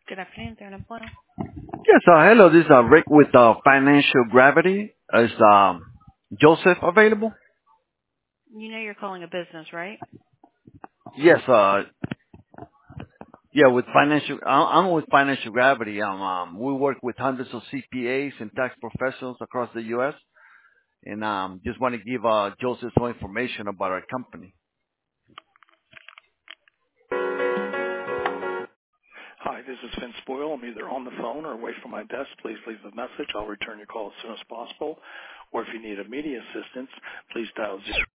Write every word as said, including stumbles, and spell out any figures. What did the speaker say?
Good afternoon, They're unemployed. Yes, uh, hello. This is uh, Rick with uh, Financial Gravity. Is um, Joseph available? You know you're calling a business, right? Yes. Uh, yeah, with Financial, I- I'm with Financial Gravity. Um, um, we work with hundreds of C P As and tax professionals across the U S and um, just want to give uh, Joseph some information about our company. Hi, this is Vince Boyle. I'm either on the phone or away from my desk. Please leave a message. I'll return your call as soon as possible. Or if you need immediate assistance, please dial zero.